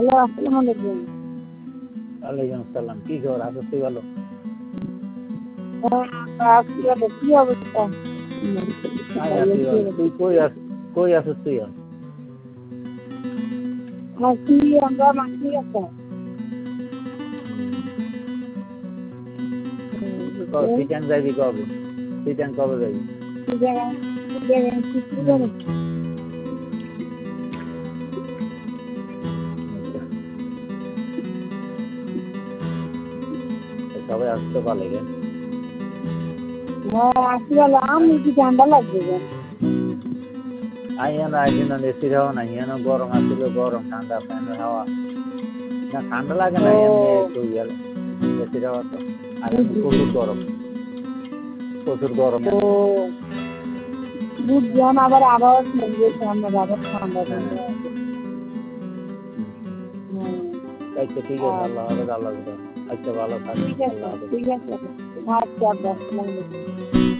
Hello, আসসালামু আলাইকুম। ওয়ালাইকুম আসসালাম। কি খবর? আছো তুই ভালো? কি অবস্থা? আমি আছি ভালো। তুই কই আছিস তুই? মাসি, আমরা মাসি আছে। সিটাং যাবি কবে? সিটাং কবে যাবি? সবাই আসতে পারলে গে? আমি কি ঠান্ডা লাগবে? আইন এসির হাওয়া নাই, গরম আসছিল, গরম ঠান্ডা ফ্যানের হাওয়া না, ঠান্ডা লাগে না এমনি একটু এসির হাওয়া তো। আর এমনি প্রচুর গরম বুঝলাম, আবার আবার ঠান্ডা ঠান্ডা আচ্ছা ঠিক আছে, আল্লাহ হাফেজ। আল্লাহ আচ্ছা ভালো থাক। ঠিক আছে, ঠিক আছে। আচ্ছা, আসসালামু আলাইকুম।